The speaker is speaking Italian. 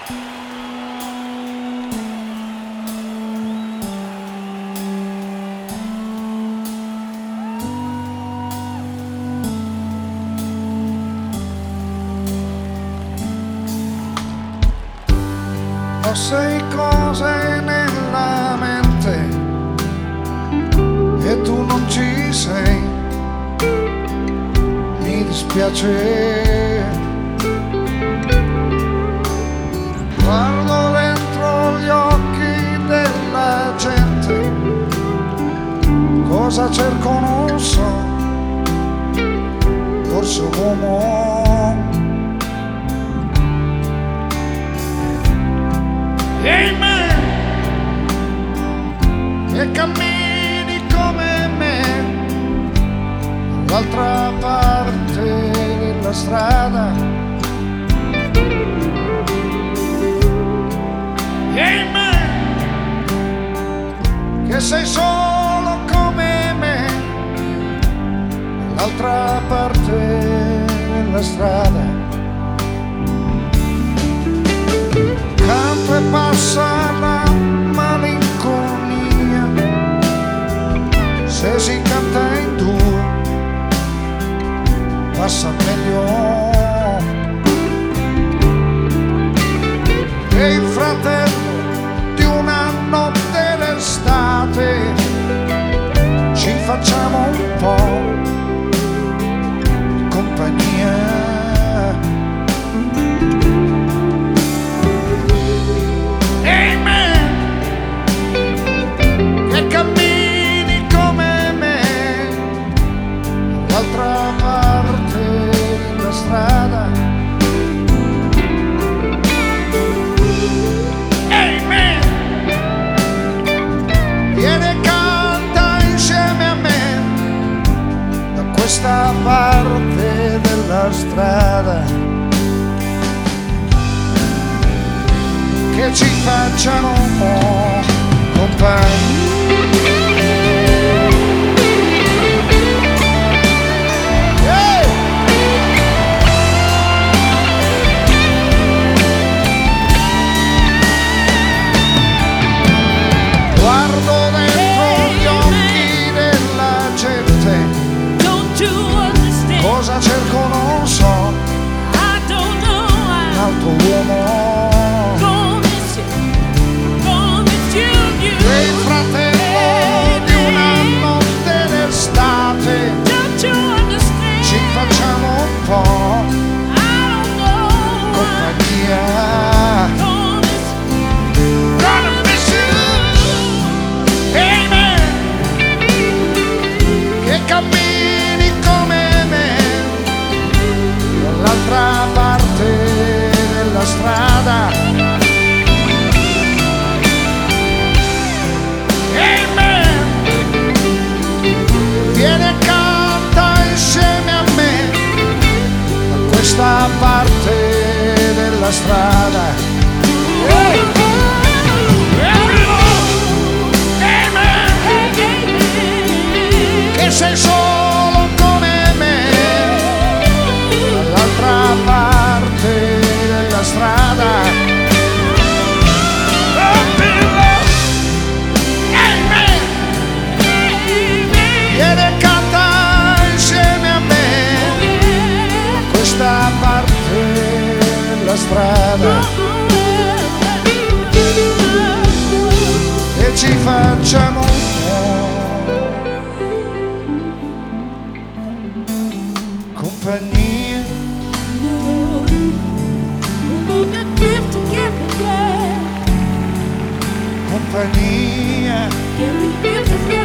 Ho sei cose nella mente e tu non ci sei, mi dispiace. Guardo dentro gli occhi della gente, cosa cerco non so, forse un uomo. Ehi me, che cammini come me, dall'altra parte della strada. Ehi me, che sei solo come me, dall'altra parte della strada. Canto e passa la malinconia, se si canta in due passa meglio. E il fratello di una notte d'estate, ci facciamo un po' di compagnia. Dall'altra parte della strada. Ehi me, vieni e canta insieme a me, da questa parte della strada, che ci facciano un po' compagnia. Guardo dentro gli occhi della gente, cosa cerco non so, un altro uomo. E il fratello di una notte d'estate, ci facciamo un po' compagnia. Cammini come me, dall'altra parte della strada. E me, vieni e canta insieme a me, da questa parte della strada. Che sei solo come me, dall'altra parte della strada. Vieni e canta insieme a me, da questa parte della strada, e ci facciamo un po' compagnia. Compagnia.